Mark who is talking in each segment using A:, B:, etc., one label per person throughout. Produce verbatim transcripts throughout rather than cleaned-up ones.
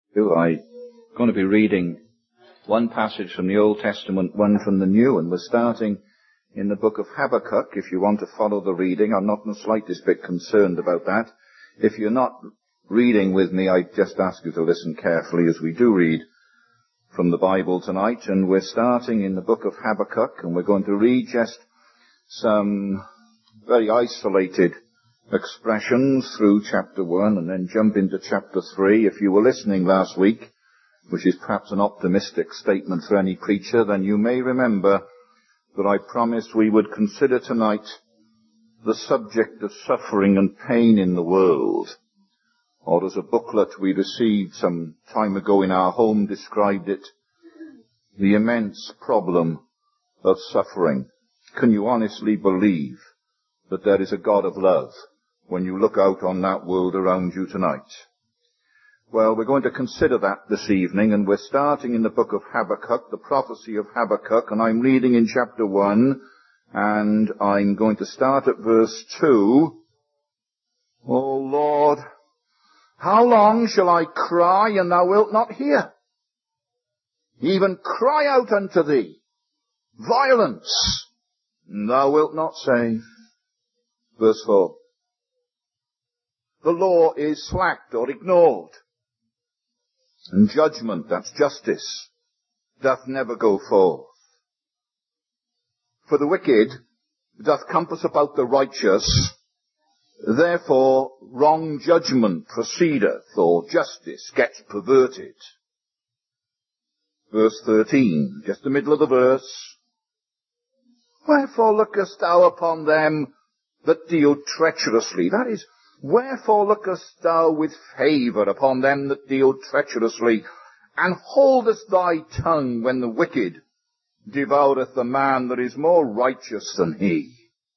A: I'm going to be reading one passage from the Old Testament, one from the New, and we're starting in the book of Habakkuk. If you want to follow the reading, I'm not in the slightest bit concerned about that. If you're not reading with me, I just ask you to listen carefully as we do read from the Bible tonight. And we're starting in the book of Habakkuk, and we're going to read just some very isolated expressions through chapter one and then jump into chapter three. If you were listening last week, which is perhaps an optimistic statement for any preacher, then you may remember that I promised we would consider tonight the subject of suffering and pain in the world. Or as a booklet we received some time ago in our home described it, the immense problem of suffering. Can you honestly believe that there is a God of love when you look out on that world around you tonight? Well, we're going to consider that this evening, and we're starting in the book of Habakkuk, the prophecy of Habakkuk, and I'm reading in chapter one, and I'm going to start at verse two. O Lord, how long shall I cry, and thou wilt not hear? Even cry out unto thee, violence, and thou wilt not save. Verse four. The law is slacked or ignored, and judgment, that's justice, doth never go forth. For the wicked doth compass about the righteous, therefore wrong judgment proceedeth, or justice gets perverted. Verse thirteen, just the middle of the verse. Wherefore lookest thou upon them that deal treacherously? That is, wherefore lookest thou with favour upon them that deal treacherously, and holdest thy tongue when the wicked devoureth the man that is more righteous than he?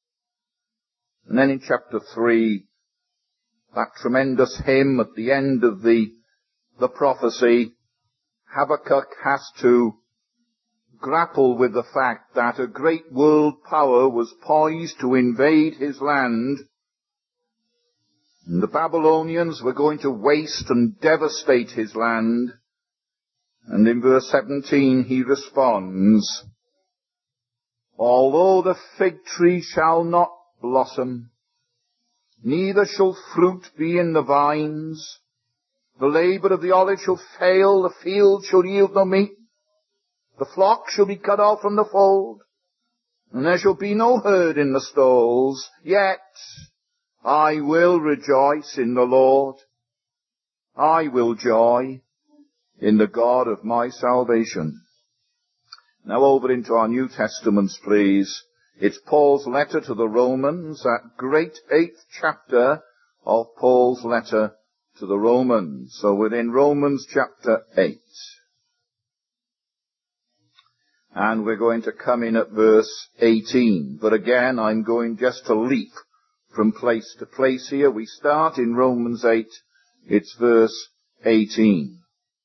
A: And then in chapter three, that tremendous hymn at the end of the, the prophecy, Habakkuk has to grapple with the fact that a great world power was poised to invade his land, and the Babylonians were going to waste and devastate his land. And in verse seventeen he responds, although the fig tree shall not blossom, neither shall fruit be in the vines, the labour of the olive shall fail, the field shall yield no meat, the flock shall be cut off from the fold, and there shall be no herd in the stalls, yet I will rejoice in the Lord. I will joy in the God of my salvation. Now over into our New Testaments, please. It's Paul's letter to the Romans, that great eighth chapter of Paul's letter to the Romans. So we're in Romans chapter eight. And we're going to come in at verse eighteen. But again, I'm going just to leap from place to place here. We start in Romans eight. It's verse eighteen.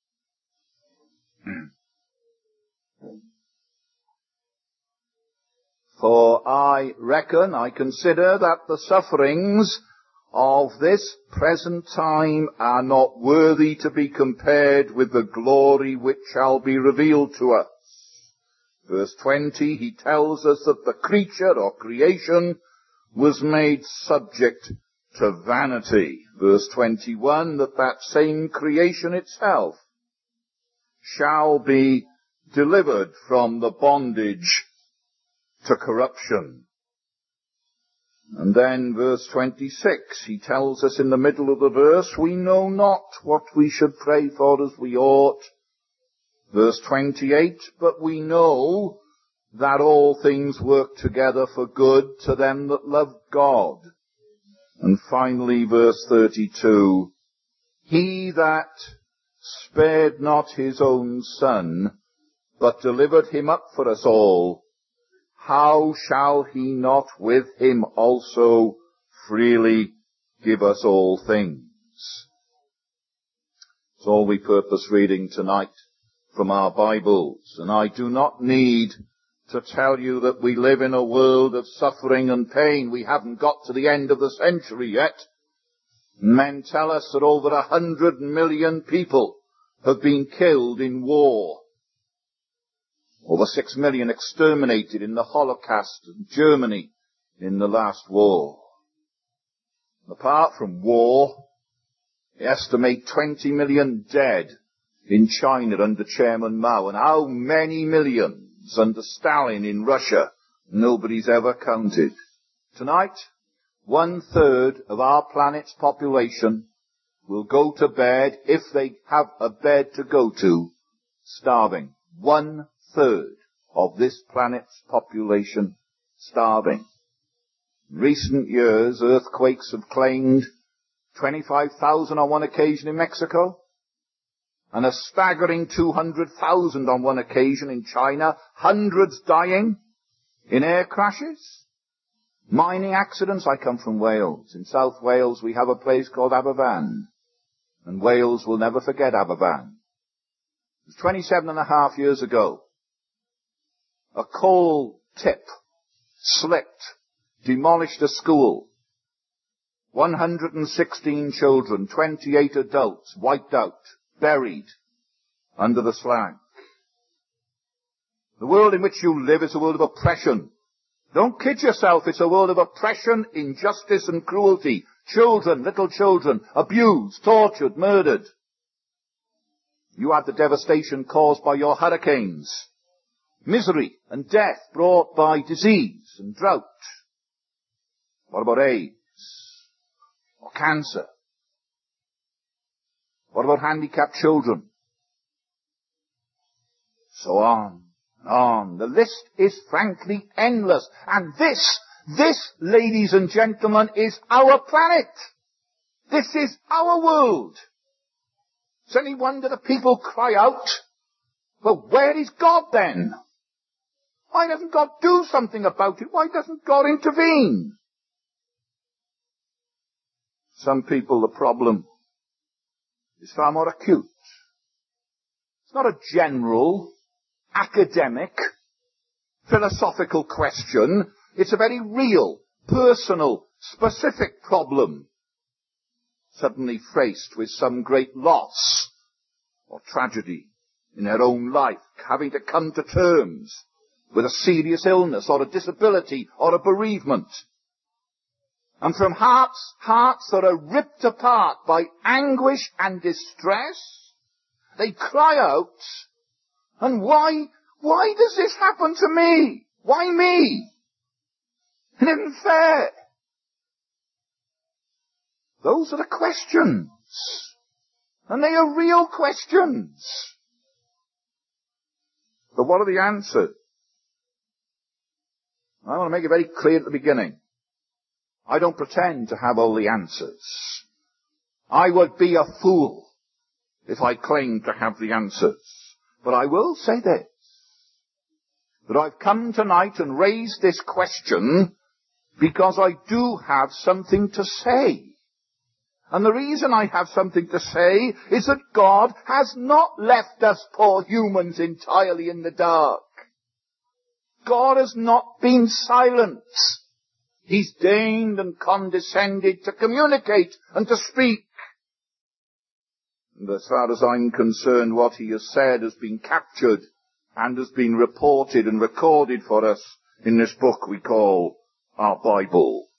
A: For I reckon, I consider that the sufferings of this present time are not worthy to be compared with the glory which shall be revealed to us. Verse twenty, he tells us that the creature or creation was made subject to vanity. Verse twenty-one, that that same creation itself shall be delivered from the bondage to corruption. And then verse twenty-six, he tells us in the middle of the verse, we know not what we should pray for as we ought. Verse twenty-eight, but we know that all things work together for good to them that love God. And finally, verse thirty-two, he that spared not his own son, but delivered him up for us all, how shall he not with him also freely give us all things? It's all we purpose reading tonight from our Bibles, and I do not need to tell you that we live in a world of suffering and pain. We haven't got to the end of the century yet. Men tell us that over a hundred million people have been killed in war. Over six million exterminated in the Holocaust in Germany in the last war. Apart from war, they estimate twenty million dead in China under Chairman Mao, and how many millions under Stalin in Russia, nobody's ever counted. Tonight, one third of our planet's population will go to bed, if they have a bed to go to, starving. One third of this planet's population starving. In recent years, earthquakes have claimed twenty-five thousand on one occasion in Mexico, and a staggering two hundred thousand on one occasion in China, hundreds dying in air crashes, mining accidents. I come from Wales. In South Wales we have a place called Aberfan, and Wales will never forget Aberfan. It was twenty-seven and a half years ago. A coal tip slipped, demolished a school. one hundred sixteen children, twenty-eight adults wiped out, buried under the slag. The world in which you live is a world of oppression. Don't kid yourself, it's a world of oppression, injustice and cruelty. Children, little children, abused, tortured, murdered. You have the devastation caused by your hurricanes. Misery and death brought by disease and drought. What about AIDS? Or cancer? What about handicapped children? So on and on. The list is frankly endless. And this, this, ladies and gentlemen, is our planet. This is our world. It's any wonder that people cry out, well, where is God then? Why doesn't God do something about it? Why doesn't God intervene? Some people, the problem is far more acute. It's not a general, academic, philosophical question. It's a very real, personal, specific problem. Suddenly faced with some great loss or tragedy in their own life, having to come to terms with a serious illness or a disability or a bereavement. And from hearts, hearts that are ripped apart by anguish and distress, they cry out, and why, why does this happen to me? Why me? It isn't fair. Those are the questions. And they are real questions. But what are the answers? I want to make it very clear at the beginning. I don't pretend to have all the answers. I would be a fool if I claimed to have the answers. But I will say this, that I've come tonight and raised this question because I do have something to say. And the reason I have something to say is that God has not left us poor humans entirely in the dark. God has not been silent. He's deigned and condescended to communicate and to speak. And as far as I'm concerned, what he has said has been captured and has been reported and recorded for us in this book we call our Bible.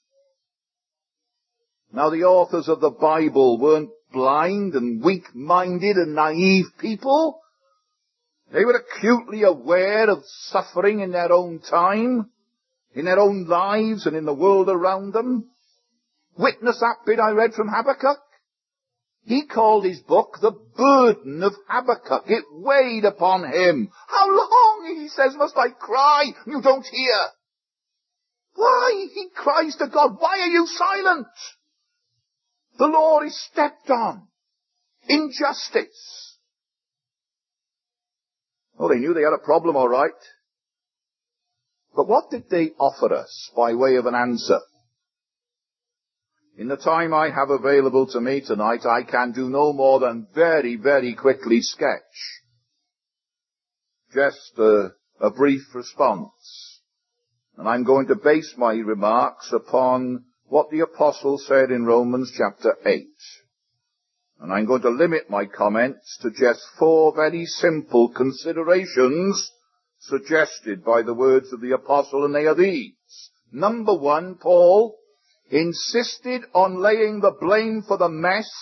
A: Now, the authors of the Bible weren't blind and weak-minded and naive people. They were acutely aware of suffering in their own time, in their own lives and in the world around them. Witness that bit I read from Habakkuk. He called his book the burden of Habakkuk. It weighed upon him. How long, he says, must I cry? You don't hear. Why? He cries to God, why are you silent? The law is stepped on. Injustice. Oh, they knew they had a problem, all right. But what did they offer us by way of an answer? In the time I have available to me tonight, I can do no more than very, very quickly sketch just a, a brief response. And I'm going to base my remarks upon what the apostle said in Romans chapter eight. And I'm going to limit my comments to just four very simple considerations suggested by the words of the apostle, and they are these. Number one, Paul insisted on laying the blame for the mess,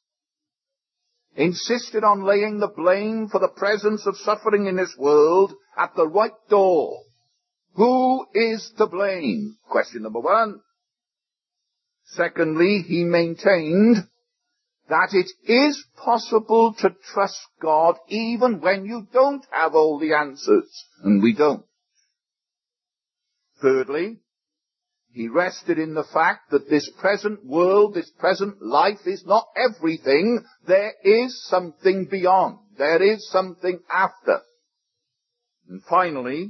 A: insisted on laying the blame for the presence of suffering in this world at the right door. Who is to blame? Question number one. Secondly, he maintained that it is possible to trust God even when you don't have all the answers. And we don't. Thirdly, he rested in the fact that this present world, this present life is not everything. There is something beyond. There is something after. And finally,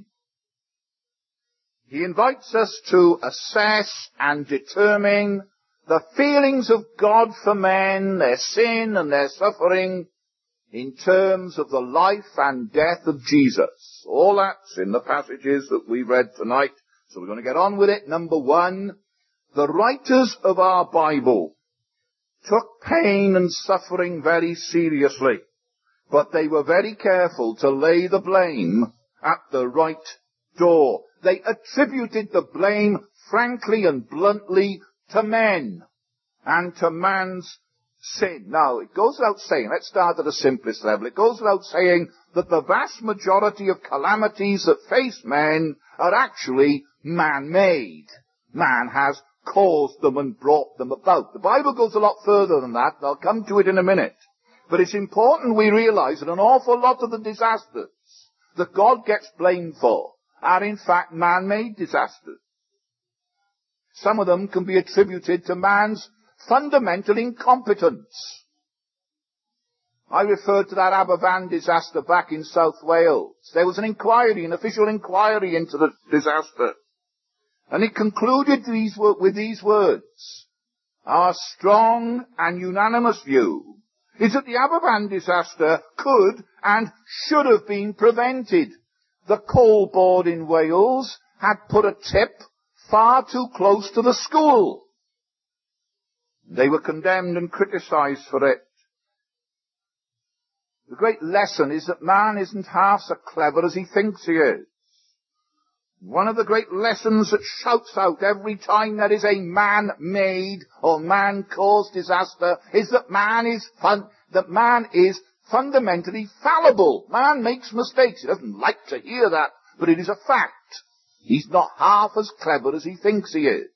A: he invites us to assess and determine the feelings of God for men, their sin and their suffering, in terms of the life and death of Jesus. All that's in the passages that we read tonight. So we're going to get on with it. Number one, the writers of our Bible took pain and suffering very seriously, but they were very careful to lay the blame at the right door. They attributed the blame frankly and bluntly to men and to man's sin. Now, it goes without saying, let's start at the simplest level, it goes without saying that the vast majority of calamities that face men are actually man-made. Man has caused them and brought them about. The Bible goes a lot further than that, and I'll come to it in a minute. But it's important we realize that an awful lot of the disasters that God gets blamed for are in fact man-made disasters. Some of them can be attributed to man's fundamental incompetence. I referred to that Aberfan disaster back in South Wales. There was an inquiry, an official inquiry into the disaster. And it concluded these, with these words. Our strong and unanimous view is that the Aberfan disaster could and should have been prevented. The coal board in Wales had put a tip far too close to the school. They were condemned and criticized for it. The great lesson is that man isn't half so clever as he thinks he is. One of the great lessons that shouts out every time there is a man-made or man-caused disaster is that man is fun, that man is fundamentally fallible. Man makes mistakes. He doesn't like to hear that, but it is a fact. He's not half as clever as he thinks he is.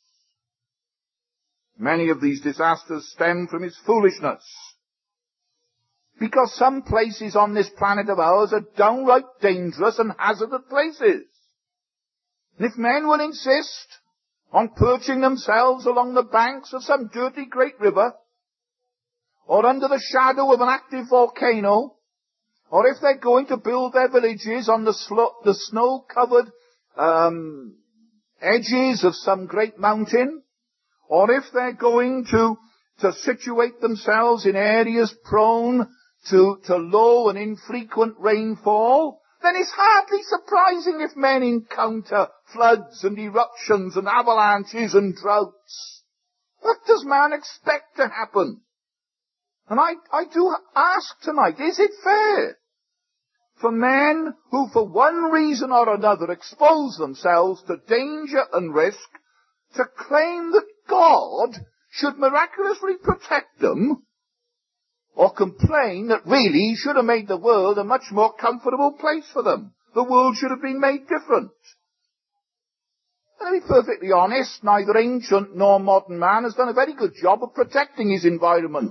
A: Many of these disasters stem from his foolishness. Because some places on this planet of ours are downright dangerous and hazardous places. And if men will insist on perching themselves along the banks of some dirty great river, or under the shadow of an active volcano, or if they're going to build their villages on the, slo- the snow-covered um, edges of some great mountain, or if they're going to, to situate themselves in areas prone to, to low and infrequent rainfall, then it's hardly surprising if men encounter floods and eruptions and avalanches and droughts. What does man expect to happen? And I, I do ask tonight, is it fair for men who for one reason or another expose themselves to danger and risk to claim that God should miraculously protect them, or complain that really he should have made the world a much more comfortable place for them? The world should have been made different. And to be perfectly honest, neither ancient nor modern man has done a very good job of protecting his environment.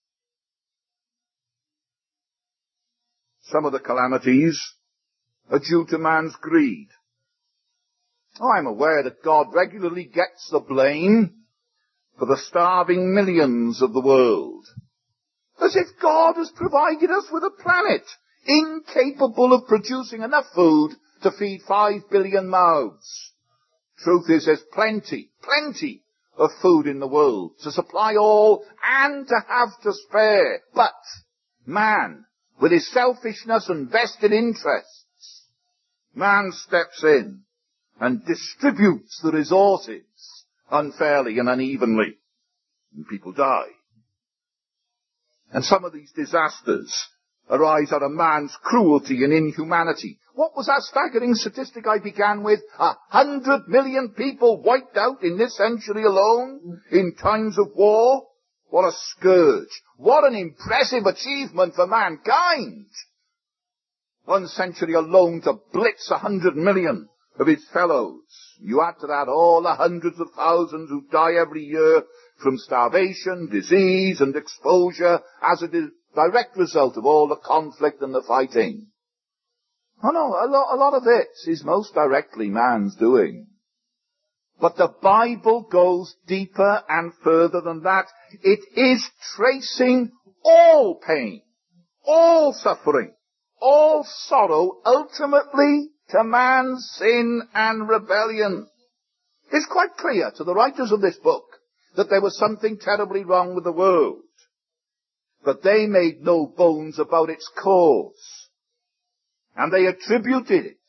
A: Some of the calamities are due to man's greed. Oh, I'm aware that God regularly gets the blame for the starving millions of the world. As if God has provided us with a planet incapable of producing enough food to feed five billion mouths. Truth is, there's plenty, plenty of food in the world to supply all and to have to spare. But man, with his selfishness and vested interests, man steps in and distributes the resources unfairly and unevenly, and people die. And some of these disasters arise out of man's cruelty and inhumanity. What was that staggering statistic I began with? A hundred million people wiped out in this century alone in times of war? What a scourge. What an impressive achievement for mankind. One century alone to blitz a hundred million of its fellows. You add to that all the hundreds of thousands who die every year from starvation, disease and exposure as a di- direct result of all the conflict and the fighting. Oh no, a, lo- a lot of this is most directly man's doing. But the Bible goes deeper and further than that. It is tracing all pain, all suffering, all sorrow ultimately to man's sin and rebellion. It's quite clear to the writers of this book that there was something terribly wrong with the world. But they made no bones about its cause. And they attributed it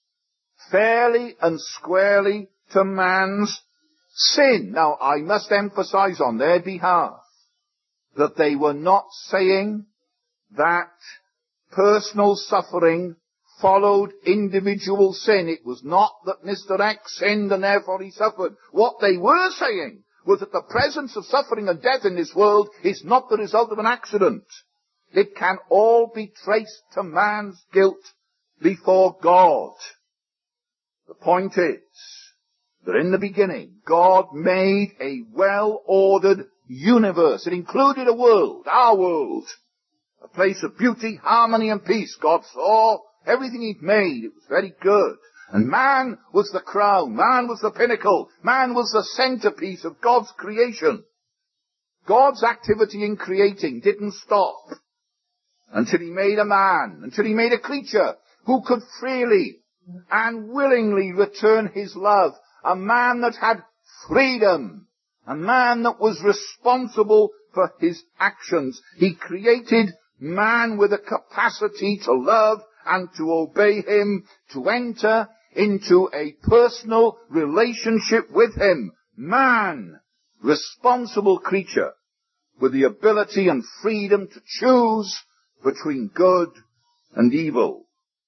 A: fairly and squarely to man's sin. Now, I must emphasize on their behalf that they were not saying that personal suffering followed individual sin. It was not that Mister X sinned and therefore he suffered. What they were saying was that the presence of suffering and death in this world is not the result of an accident. It can all be traced to man's guilt before God. The point is that in the beginning, God made a well-ordered universe. It included a world, our world, a place of beauty, harmony and peace. God saw everything he'd made. It was very good. And man was the crown. Man was the pinnacle. Man was the centerpiece of God's creation. God's activity in creating didn't stop until he made a man, until he made a creature who could freely and willingly return his love. A man that had freedom. A man that was responsible for his actions. He created man with a capacity to love and to obey him, to enter into a personal relationship with him. Man, responsible creature, with the ability and freedom to choose between good and evil.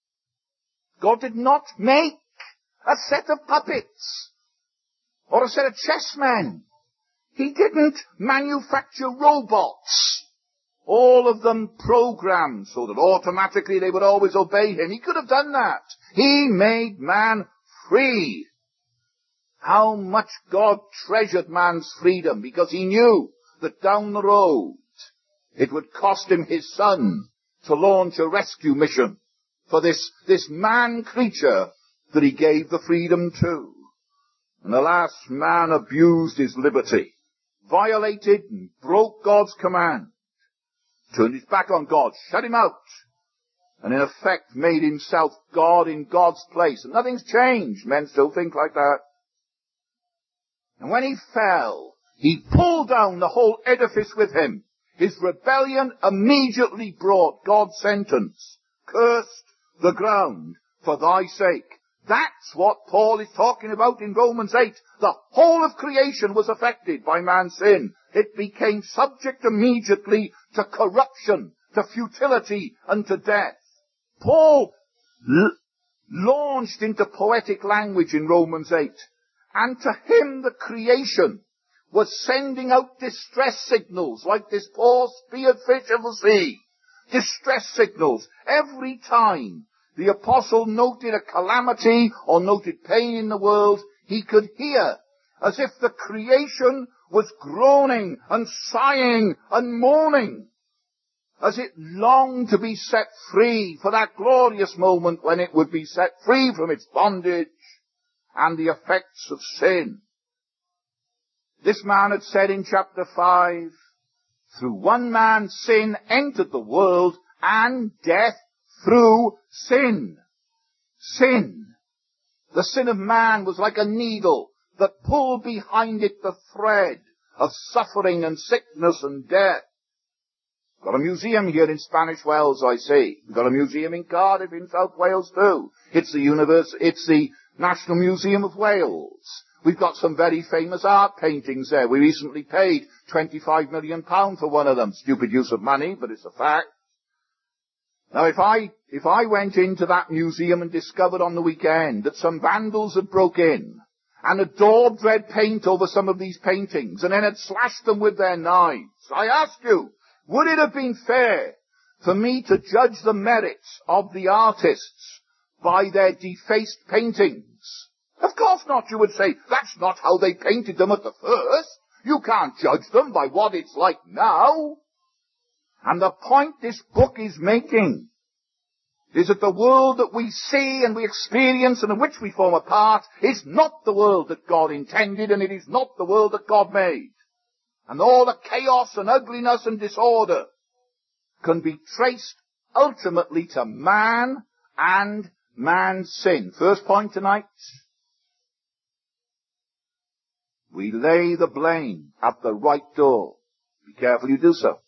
A: God did not make a set of puppets or a set of chessmen. He didn't manufacture robots, all of them programmed so that automatically they would always obey him. He could have done that. He made man free. How much God treasured man's freedom, because he knew that down the road it would cost him his son to launch a rescue mission for this, this man creature that he gave the freedom to. And alas, man abused his liberty, violated and broke God's command, turned his back on God, shut him out, and in effect made himself God in God's place. And nothing's changed. Men still think like that. And when he fell, he pulled down the whole edifice with him. His rebellion immediately brought God's sentence. Cursed the ground for thy sake. That's what Paul is talking about in Romans eight. The whole of creation was affected by man's sin. It became subject immediately to corruption, to futility, and to death. Paul l- launched into poetic language in Romans eight. And to him the creation was sending out distress signals like this poor speared fish of the sea. Distress signals every time the apostle noted a calamity or noted pain in the world. He could hear as if the creation was groaning and sighing and moaning as it longed to be set free for that glorious moment when it would be set free from its bondage and the effects of sin. This man had said in chapter five, through one man's sin entered the world, and death through sin. Sin. The sin of man was like a needle that pulled behind it the thread of suffering and sickness and death. Got a museum here in Spanish Wells, I see. We've got a museum in Cardiff in South Wales too. It's the univers- it's the National Museum of Wales, We've got some very famous art paintings there. We recently paid twenty-five million pounds for one of them. Stupid use of money, but it's a fact. Now if I, if I went into that museum and discovered on the weekend that some vandals had broke in and had daubed red paint over some of these paintings and then had slashed them with their knives, I ask you, would it have been fair for me to judge the merits of the artists by their defaced paintings? Of course not, you would say. That's not how they painted them at the first. You can't judge them by what it's like now. And the point this book is making is that the world that we see and we experience and in which we form a part is not the world that God intended, and it is not the world that God made. And all the chaos and ugliness and disorder can be traced ultimately to man and man's sin. First point tonight. We lay the blame at the right door. Be careful you do so.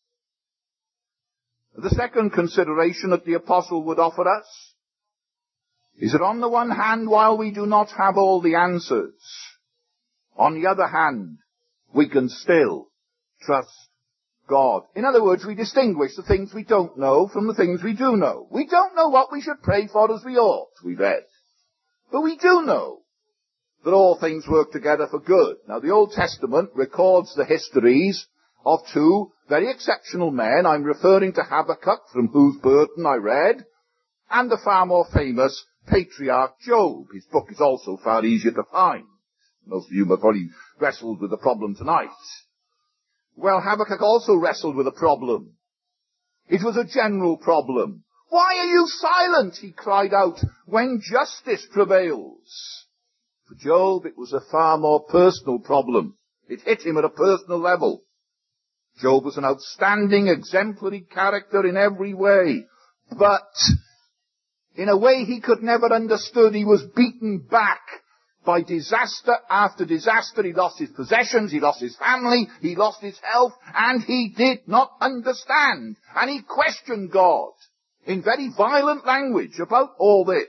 A: The second consideration that the apostle would offer us is that on the one hand, while we do not have all the answers, on the other hand, we can still trust God. In other words, we distinguish the things we don't know from the things we do know. We don't know what we should pray for as we ought, we read. But we do know that all things work together for good. Now, the Old Testament records the histories of two very exceptional men. I'm referring to Habakkuk, from whose burden I read, and the far more famous patriarch Job. His book is also far easier to find. Most of you have probably wrestled with the problem tonight. Well, Habakkuk also wrestled with a problem. It was a general problem. Why are you silent, he cried out, when justice prevails? For Job, it was a far more personal problem. It hit him at a personal level. Job was an outstanding, exemplary character in every way. But in a way he could never understood, he was beaten back by disaster after disaster. He lost his possessions, he lost his family, he lost his health, and he did not understand. And he questioned God in very violent language about all this.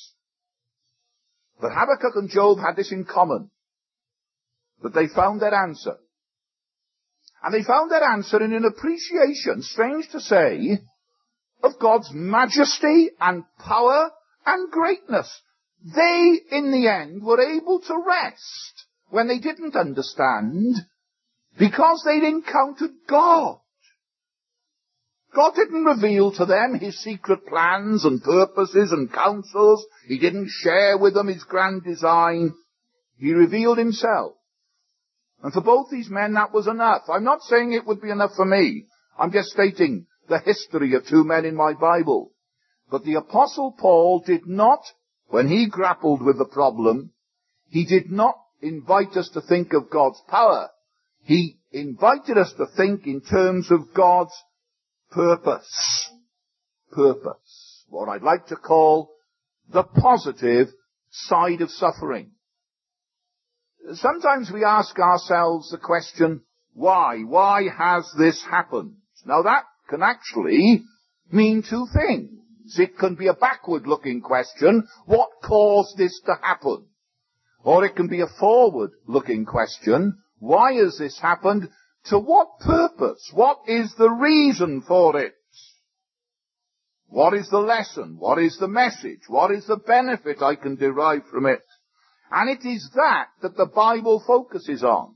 A: But Habakkuk and Job had this in common, that they found their answer. And they found their answer in an appreciation, strange to say, of God's majesty and power and greatness. They, in the end, were able to rest when they didn't understand, because they'd encountered God. God didn't reveal to them his secret plans and purposes and counsels. He didn't share with them his grand design. He revealed himself. And for both these men, that was enough. I'm not saying it would be enough for me. I'm just stating the history of two men in my Bible. But the Apostle Paul did not, when he grappled with the problem, he did not invite us to think of God's power. He invited us to think in terms of God's purpose. Purpose. What I'd like to call the positive side of suffering. Sometimes we ask ourselves the question, why? Why has this happened? Now that can actually mean two things. It can be a backward-looking question, what caused this to happen? Or it can be a forward-looking question, why has this happened? To what purpose? What is the reason for it? What is the lesson? What is the message? What is the benefit I can derive from it? And it is that that the Bible focuses on.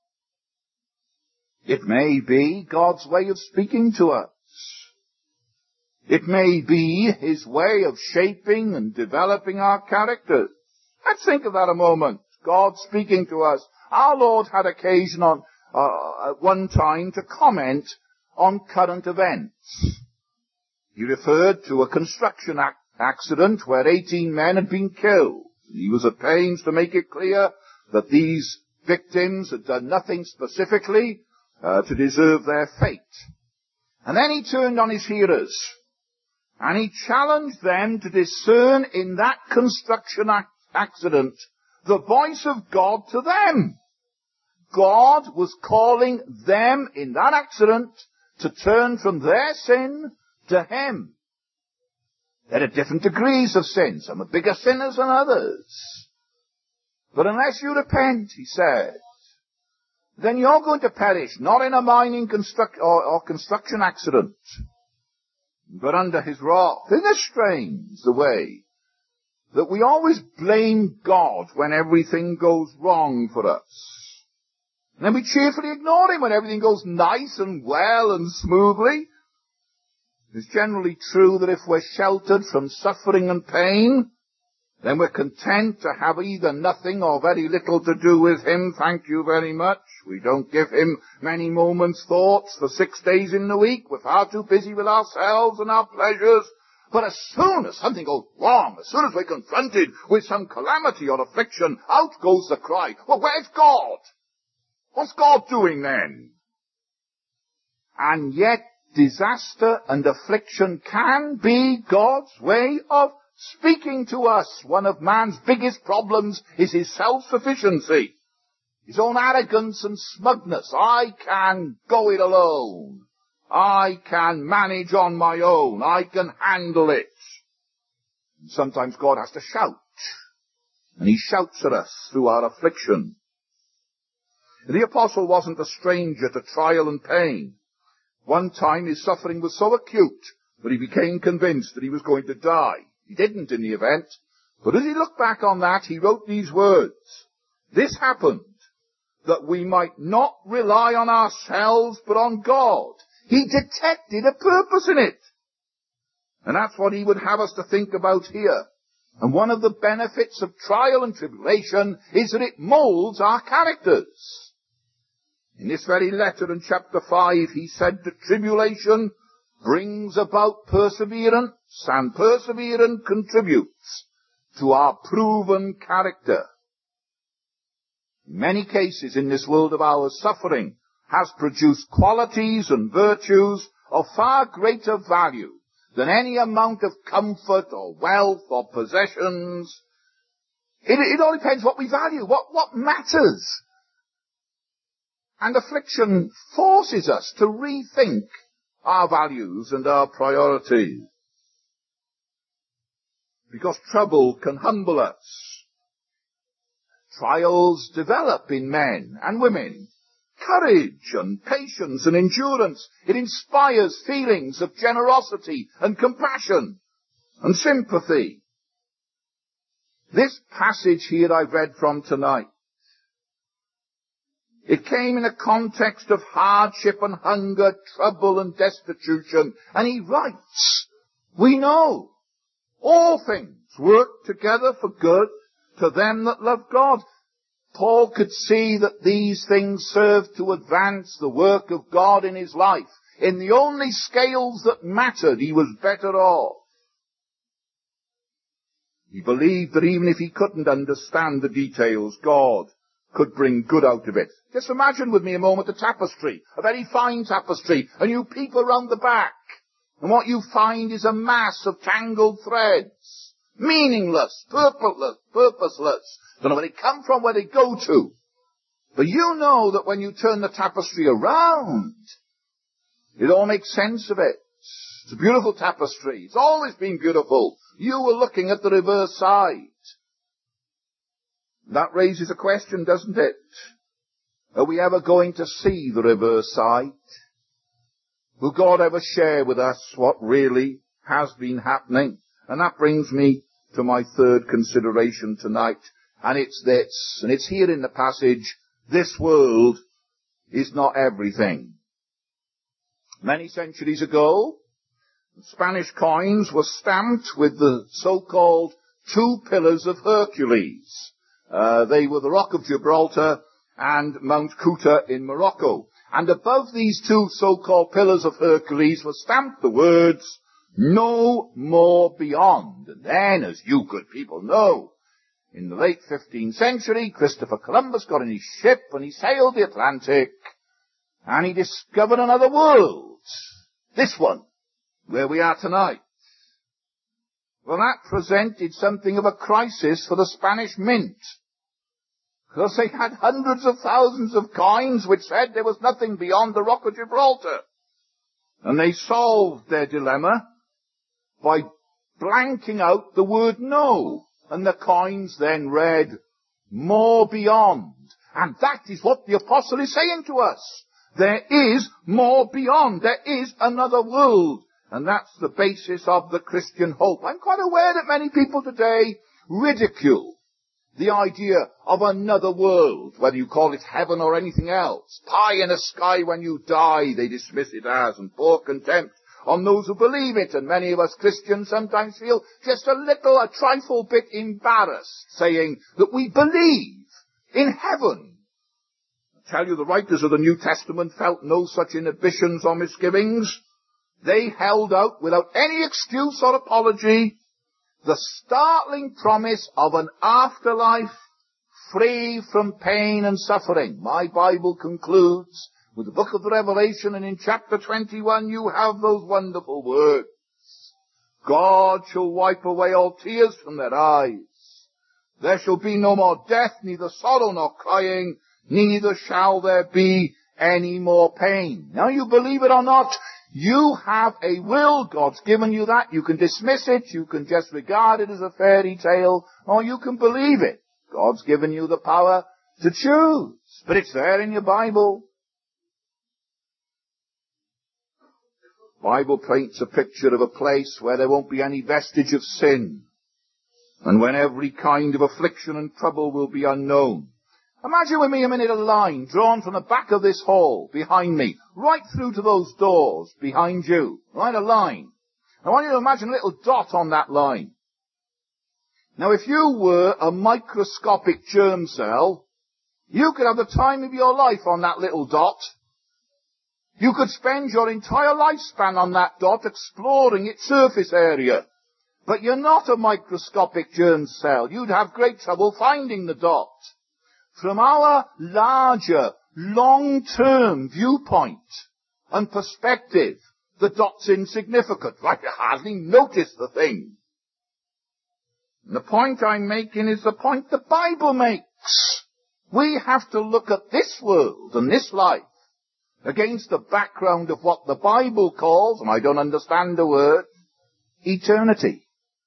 A: It may be God's way of speaking to us. It may be his way of shaping and developing our characters. Let's think of that a moment. God speaking to us. Our Lord had occasion on uh, at one time to comment on current events. He referred to a construction ac- accident where eighteen men had been killed. He was at pains to make it clear that these victims had done nothing specifically uh, to deserve their fate. And then he turned on his hearers, and he challenged them to discern in that construction ac- accident the voice of God to them. God was calling them in that accident to turn from their sin to him. There are different degrees of sin. Some are bigger sinners than others. But unless you repent, he says, then you're going to perish, not in a mining construct or, or construction accident, but under his wrath. Isn't it strange, the way that we always blame God when everything goes wrong for us? And then we cheerfully ignore him when everything goes nice and well and smoothly. It's generally true that if we're sheltered from suffering and pain, then we're content to have either nothing or very little to do with him. Thank you very much. We don't give him many moments' thoughts for six days in the week. We're far too busy with ourselves and our pleasures. But as soon as something goes wrong, as soon as we're confronted with some calamity or affliction, out goes the cry, well, where's God? What's God doing then? And yet, disaster and affliction can be God's way of speaking to us. One of man's biggest problems is his self-sufficiency, his own arrogance and smugness. I can go it alone. I can manage on my own. I can handle it. And sometimes God has to shout, and he shouts at us through our affliction. The apostle wasn't a stranger to trial and pain. One time his suffering was so acute that he became convinced that he was going to die. He didn't in the event, but as he looked back on that, he wrote these words. This happened that we might not rely on ourselves, but on God. He detected a purpose in it. And that's what he would have us to think about here. And one of the benefits of trial and tribulation is that it molds our characters. In this very letter in chapter five, he said that tribulation brings about perseverance, and perseverance contributes to our proven character. In many cases in this world of ours, suffering has produced qualities and virtues of far greater value than any amount of comfort or wealth or possessions. It, it all depends what we value, what, what matters. And affliction forces us to rethink our values and our priorities. Because trouble can humble us. Trials develop in men and women courage and patience and endurance. It inspires feelings of generosity and compassion and sympathy. This passage here I've read from tonight, it came in a context of hardship and hunger, trouble and destitution. And he writes, we know all things work together for good to them that love God. Paul could see that these things served to advance the work of God in his life. In the only scales that mattered, he was better off. He believed that even if he couldn't understand the details, God could bring good out of it. Just imagine with me a moment a tapestry, a very fine tapestry, and you peep around the back, and what you find is a mass of tangled threads, meaningless, purposeless, purposeless. Don't know where they come from, where they go to. But you know that when you turn the tapestry around, it all makes sense of it. It's a beautiful tapestry. It's always been beautiful. You were looking at the reverse side. That raises a question, doesn't it? Are we ever going to see the reverse side? Will God ever share with us what really has been happening? And that brings me to my third consideration tonight. And it's this, and it's here in the passage, this world is not everything. Many centuries ago, Spanish coins were stamped with the so-called two pillars of Hercules. Uh, they were the Rock of Gibraltar and Mount Kuta in Morocco. And above these two so-called pillars of Hercules were stamped the words, no more beyond. And then, as you good people know, in the late fifteenth century, Christopher Columbus got in his ship and he sailed the Atlantic and he discovered another world. This one, where we are tonight. Well, that presented something of a crisis for the Spanish mint. Because they had hundreds of thousands of coins which said there was nothing beyond the Rock of Gibraltar. And they solved their dilemma by blanking out the word no. And the coins then read, more beyond. And that is what the apostle is saying to us. There is more beyond. There is another world. And that's the basis of the Christian hope. I'm quite aware that many people today ridicule the idea of another world, whether you call it heaven or anything else. Pie in the sky when you die, they dismiss it as, and pour contempt on those who believe it. And many of us Christians sometimes feel just a little, a trifle bit embarrassed, saying that we believe in heaven. I tell you, the writers of the New Testament felt no such inhibitions or misgivings. They held out without any excuse or apology the startling promise of an afterlife free from pain and suffering. My Bible concludes with the book of the Revelation, and in chapter twenty-one you have those wonderful words. God shall wipe away all tears from their eyes. There shall be no more death, neither sorrow nor crying, neither shall there be any more pain. Now, you believe it or not, you have a will. God's given you that. You can dismiss it. You can just regard it as a fairy tale, or you can believe it. God's given you the power to choose. But it's there in your Bible. The Bible paints a picture of a place where there won't be any vestige of sin, and when every kind of affliction and trouble will be unknown. Imagine with me a minute a line drawn from the back of this hall behind me, right through to those doors behind you. Right, a line. I want you to imagine a little dot on that line. Now, if you were a microscopic germ cell, you could have the time of your life on that little dot. You could spend your entire lifespan on that dot exploring its surface area. But you're not a microscopic germ cell. You'd have great trouble finding the dot. From our larger, long-term viewpoint and perspective, the dot's insignificant. Right, you hardly notice the thing. And the point I'm making is the point the Bible makes. We have to look at this world and this life against the background of what the Bible calls, and I don't understand the word, eternity.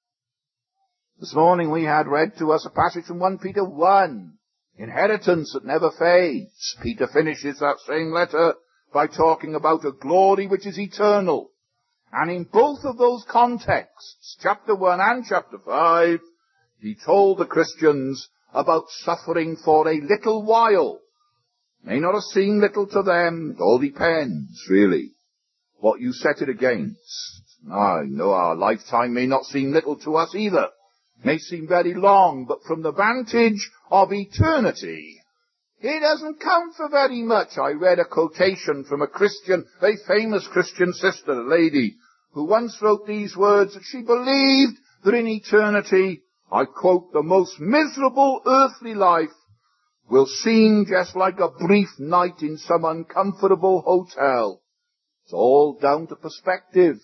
A: This morning we had read to us a passage from First Peter one. Inheritance that never fades. Peter finishes that same letter by talking about a glory which is eternal. And in both of those contexts, chapter one and chapter five, he told the Christians about suffering for a little while. May not have seemed little to them. It all depends, really, what you set it against. I know our lifetime may not seem little to us either. May seem very long, but from the vantage of eternity, it doesn't count for very much. I read a quotation from a Christian, very famous Christian sister, a lady, who once wrote these words, that she believed that in eternity, I quote, the most miserable earthly life will seem just like a brief night in some uncomfortable hotel. It's all down to perspective.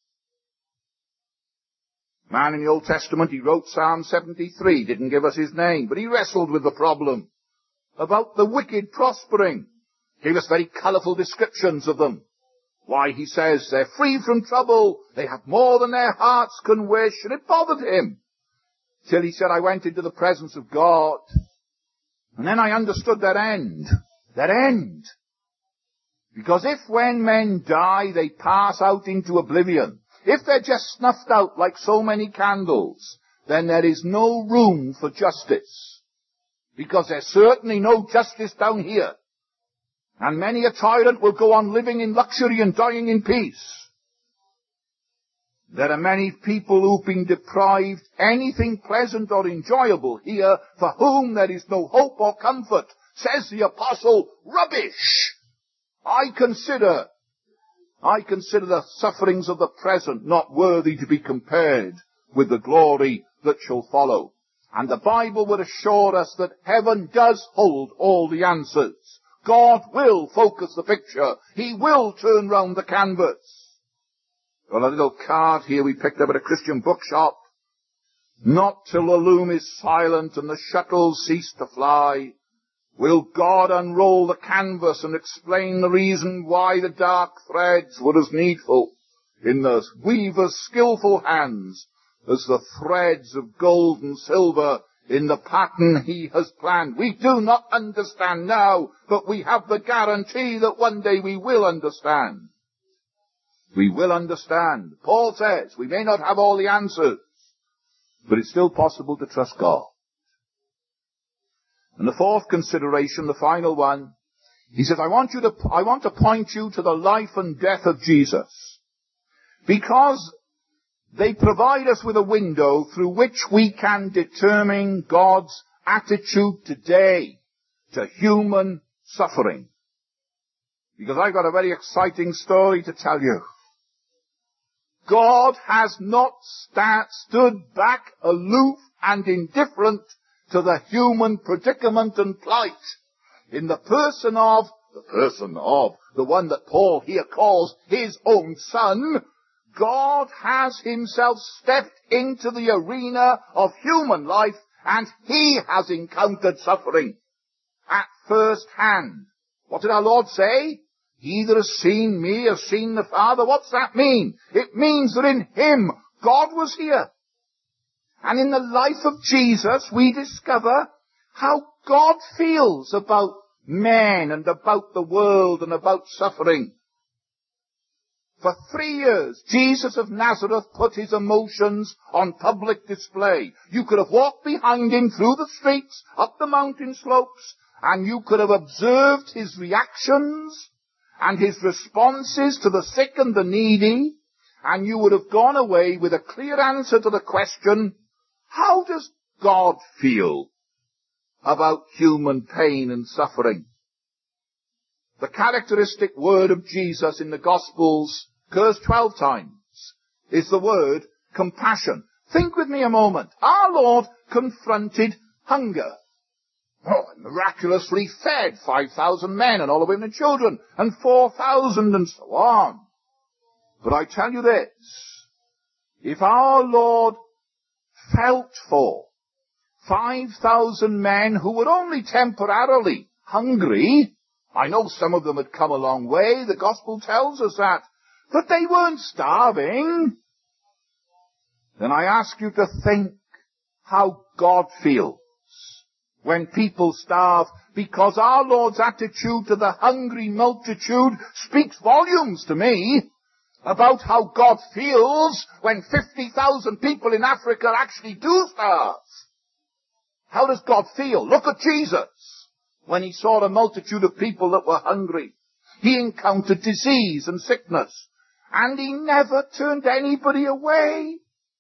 A: Man in the Old Testament, he wrote Psalm seventy-three, didn't give us his name, but he wrestled with the problem about the wicked prospering. Gave us very colourful descriptions of them. Why, he says, they're free from trouble, they have more than their hearts can wish, and it bothered him. Till he said, I went into the presence of God, and then I understood their end. Their end. Because if when men die, they pass out into oblivion, if they're just snuffed out like so many candles, then there is no room for justice. Because there's certainly no justice down here. And many a tyrant will go on living in luxury and dying in peace. There are many people who've been deprived anything pleasant or enjoyable here, for whom there is no hope or comfort. Says the apostle, rubbish! I consider I consider the sufferings of the present not worthy to be compared with the glory that shall follow. And the Bible would assure us that heaven does hold all the answers. God will focus the picture. He will turn round the canvas. Got a little card here we picked up at a Christian bookshop. Not till the loom is silent and the shuttles cease to fly will God unroll the canvas and explain the reason why the dark threads were as needful in the weaver's skillful hands as the threads of gold and silver in the pattern he has planned. We do not understand now, but we have the guarantee that one day we will understand. We will understand. Paul says we may not have all the answers, but it's still possible to trust God. And the fourth consideration, the final one, he says, I want you to, I want to point you to the life and death of Jesus, because they provide us with a window through which we can determine God's attitude today to human suffering. Because I've got a very exciting story to tell you. God has not sta- stood back aloof and indifferent to the human predicament and plight in the person of, the person of, the one that Paul here calls his own son. God has himself stepped into the arena of human life, and he has encountered suffering at first hand. What did our Lord say? He that has seen me has seen the Father. What's that mean? It means that in him, God was here. And in the life of Jesus, we discover how God feels about men and about the world and about suffering. For three years, Jesus of Nazareth put his emotions on public display. You could have walked behind him through the streets, up the mountain slopes, and you could have observed his reactions and his responses to the sick and the needy, and you would have gone away with a clear answer to the question, how does God feel about human pain and suffering? The characteristic word of Jesus in the Gospels occurs twelve times, is the word compassion. Think with me a moment. Our Lord confronted hunger. Oh, miraculously fed five thousand men and all the women and children, and four thousand and so on. But I tell you this, if our Lord felt for five thousand men who were only temporarily hungry, I know some of them had come a long way, the Gospel tells us that, but they weren't starving, then I ask you to think how God feels when people starve, because our Lord's attitude to the hungry multitude speaks volumes to me about how God feels when fifty thousand people in Africa actually do starve. How does God feel? Look at Jesus. When he saw a multitude of people that were hungry, he encountered disease and sickness, and he never turned anybody away.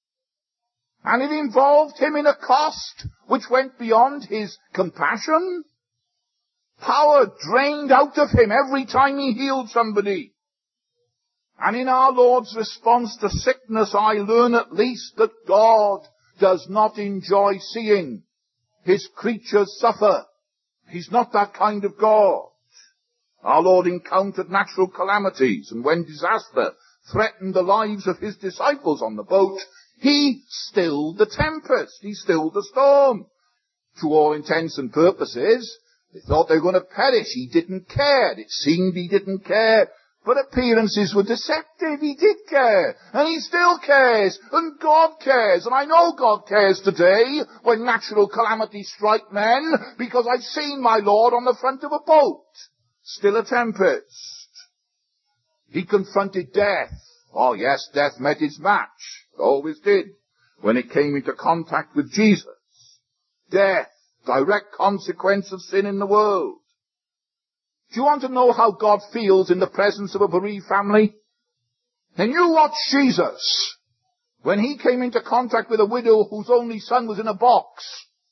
A: And it involved him in a cost which went beyond his compassion. Power drained out of him every time he healed somebody. And in our Lord's response to sickness, I learn at least that God does not enjoy seeing his creatures suffer. He's not that kind of God. Our Lord encountered natural calamities, and when disaster threatened the lives of his disciples on the boat, he stilled the tempest. He stilled the storm. To all intents and purposes, they thought they were going to perish. He didn't care. It seemed he didn't care. But appearances were deceptive. He did care. And he still cares. And God cares. And I know God cares today when natural calamities strike men, because I've seen my Lord on the front of a boat. Still a tempest. He confronted death. Oh yes, death met its match. Always did. When it came into contact with Jesus. Death, direct consequence of sin in the world. Do you want to know how God feels in the presence of a bereaved family? Then you watch Jesus when he came into contact with a widow whose only son was in a box.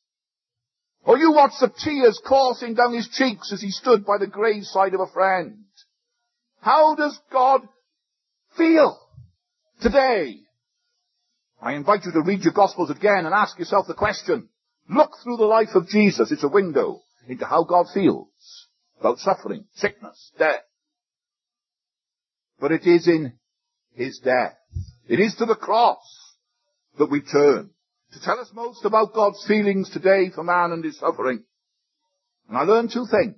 A: Or you watch the tears coursing down his cheeks as he stood by the graveside of a friend. How does God feel today? I invite you to read your Gospels again and ask yourself the question. Look through the life of Jesus. It's a window into how God feels about suffering, sickness, death. But it is in his death. It is to the cross that we turn to tell us most about God's feelings today for man and his suffering. And I learned two things.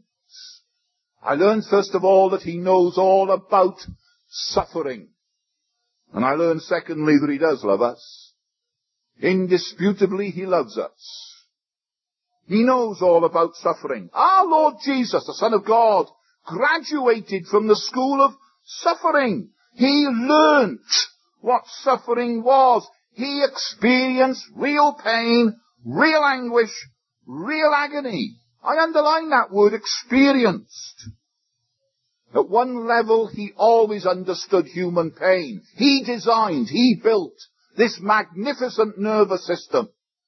A: I learned first of all that he knows all about suffering. And I learned secondly that he does love us. Indisputably he loves us.
B: He knows all about suffering. Our Lord Jesus, the Son of God, graduated from the school of suffering. He learnt what suffering was. He experienced real pain, real anguish, real agony. I underline that word, experienced. At one level, he always understood human pain. He designed, he built this magnificent nervous system.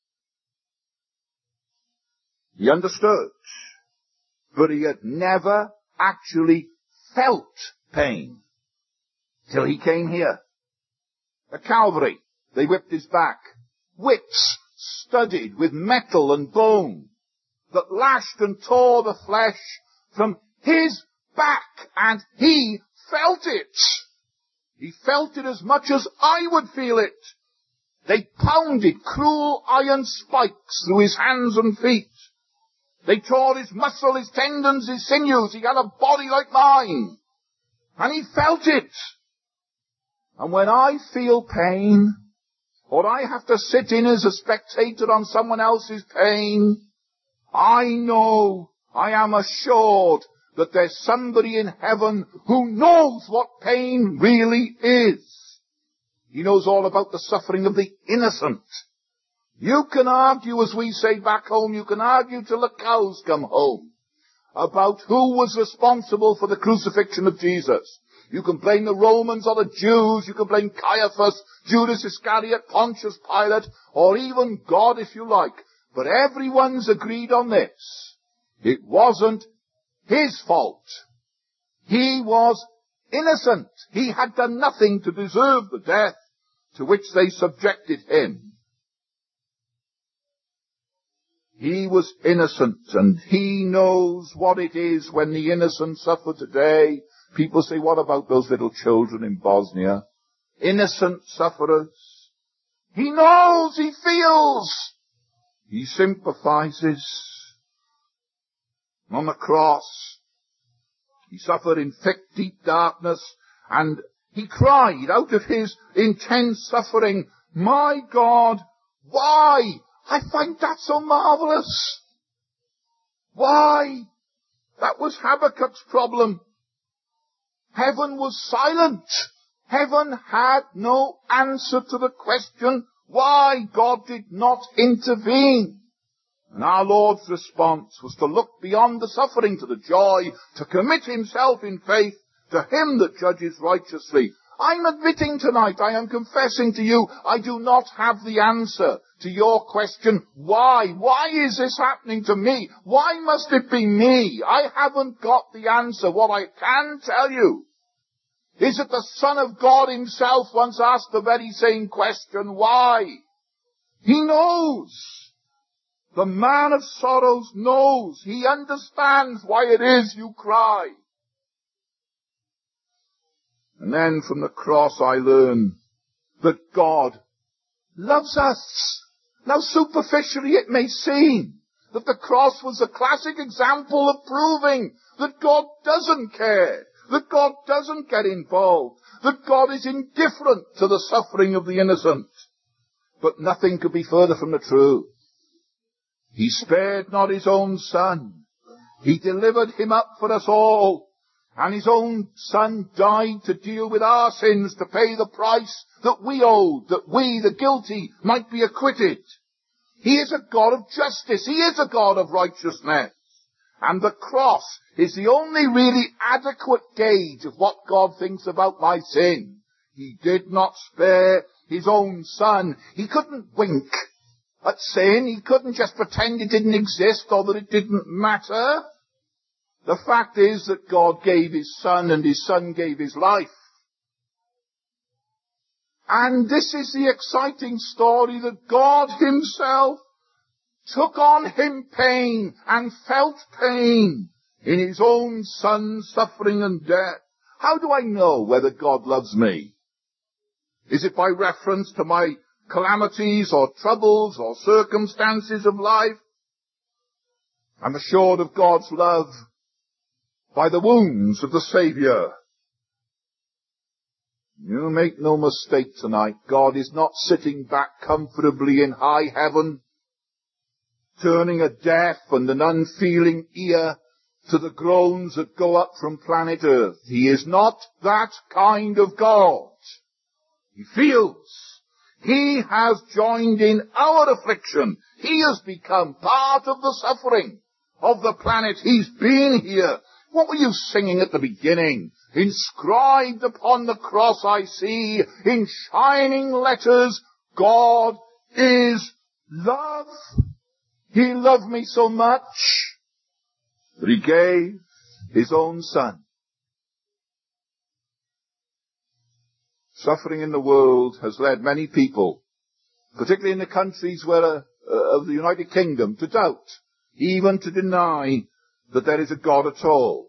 B: He understood, but he had never actually felt pain till he came here. At Calvary, they whipped his back. Whips studded with metal and bone that lashed and tore the flesh from his back, and he felt it. He felt it as much as I would feel it. They pounded cruel iron spikes through his hands and feet. They tore his muscle, his tendons, his sinews. He had a body like mine. And he felt it. And when I feel pain, or I have to sit in as a spectator on someone else's pain, I know, I am assured that there's somebody in heaven who knows what pain really is. He knows all about the suffering of the innocent. You can argue, as we say back home, you can argue till the cows come home about who was responsible for the crucifixion of Jesus. You can blame the Romans or the Jews, you can blame Caiaphas, Judas Iscariot, Pontius Pilate, or even God if you like. But everyone's agreed on this. It wasn't his fault. He was innocent. He had done nothing to deserve the death to which they subjected him. He was innocent, and he knows what it is when the innocent suffer today. People say, what about those little children in Bosnia? Innocent sufferers. He knows, he feels, he sympathizes. On the cross, he suffered in thick, deep darkness, and he cried out of his intense suffering, my God, why? I find that so marvelous. Why? That was Habakkuk's problem. Heaven was silent. Heaven had no answer to the question why God did not intervene. And our Lord's response was to look beyond the suffering to the joy, to commit himself in faith to him that judges righteously. I'm admitting tonight, I am confessing to you, I do not have the answer to your question, why? Why is this happening to me? Why must it be me? I haven't got the answer. What I can tell you is that the Son of God himself once asked the very same question, why? He knows. The man of sorrows knows. He understands why it is you cry. And then from the cross I learn that God loves us. Now superficially it may seem that the cross was a classic example of proving that God doesn't care, that God doesn't get involved, that God is indifferent to the suffering of the innocent. But nothing could be further from the truth. He spared not his own Son. He delivered him up for us all. And his own Son died to deal with our sins, to pay the price that we owed, that we, the guilty, might be acquitted. He is a God of justice. He is a God of righteousness. And the cross is the only really adequate gauge of what God thinks about my sin. He did not spare his own Son. He couldn't wink at sin. He couldn't just pretend it didn't exist or that it didn't matter. The fact is that God gave his Son, and his Son gave his life. And this is the exciting story, that God himself took on him pain and felt pain in his own Son's suffering and death. How do I know whether God loves me? Is it by reference to my calamities or troubles or circumstances of life? I'm assured of God's love by the wounds of the Saviour. You make no mistake tonight, God is not sitting back comfortably in high heaven, turning a deaf and an unfeeling ear to the groans that go up from planet Earth. He is not that kind of God. He feels. He has joined in our affliction. He has become part of the suffering of the planet. He's been here. What were you singing at the beginning? Inscribed upon the cross I see in shining letters, God is love. He loved me so much that he gave his own son. Suffering in the world has led many people, particularly in the countries where, uh, uh, of the United Kingdom, to doubt, even to deny that there is a God at all.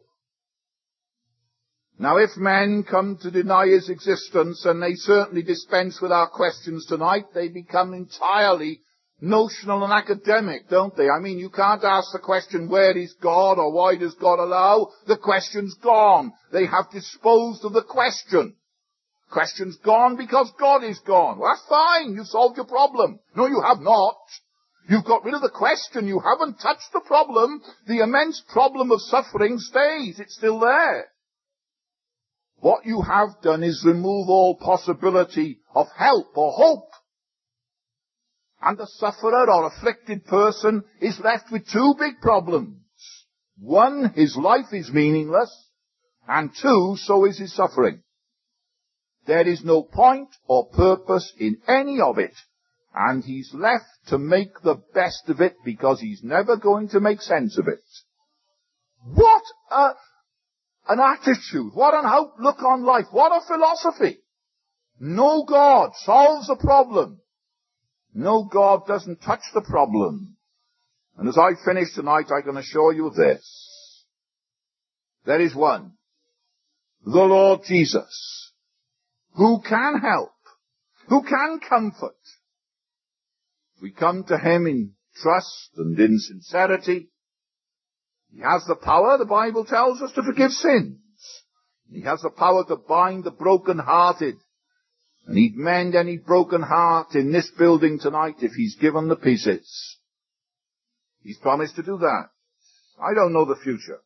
B: Now, if men come to deny his existence, and they certainly dispense with our questions tonight, they become entirely notional and academic, don't they? I mean, you can't ask the question, where is God, or why does God allow? The question's gone. They have disposed of the question. Question's gone because God is gone. Well, that's fine. You've solved your problem. No, you have not. You've got rid of the question. You haven't touched the problem. The immense problem of suffering stays. It's still there. What you have done is remove all possibility of help or hope. And the sufferer or afflicted person is left with two big problems. One, his life is meaningless. And two, so is his suffering. There is no point or purpose in any of it. And he's left to make the best of it because he's never going to make sense of it. What a, an attitude. What an outlook on life. What a philosophy. No God solves the problem. No, God doesn't touch the problem. And as I finish tonight, I can assure you this. There is one, the Lord Jesus, who can help, who can comfort. We come to him in trust and in sincerity. He has the power, the Bible tells us, to forgive sins. He has the power to bind the broken-hearted. And he'd mend any broken heart in this building tonight if he's given the pieces. He's promised to do that. I don't know the future.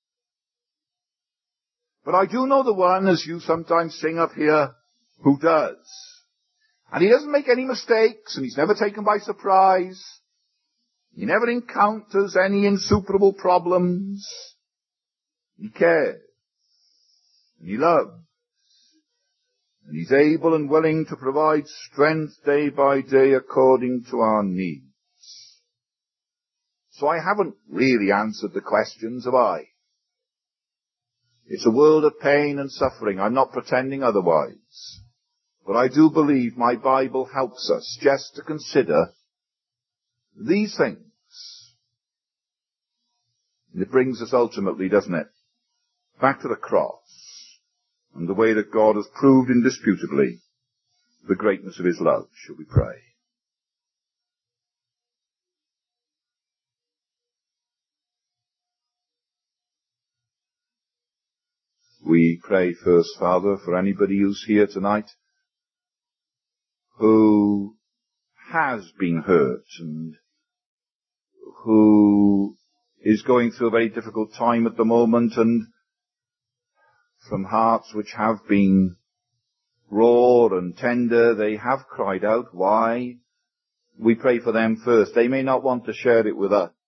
B: But I do know the one, as you sometimes sing up here, who does. And he doesn't make any mistakes, and he's never taken by surprise. He never encounters any insuperable problems. He cares. And he loves. And he's able and willing to provide strength day by day according to our needs. So I haven't really answered the questions, have I? It's a world of pain and suffering. I'm not pretending otherwise. But I do believe my Bible helps us just to consider these things. And it brings us ultimately, doesn't it, back to the cross. And the way that God has proved indisputably the greatness of his love. Shall we pray? We pray first, Father, for anybody who's here tonight who has been hurt and who is going through a very difficult time at the moment, and from hearts which have been raw and tender, they have cried out. Why? We pray for them first. They may not want to share it with us.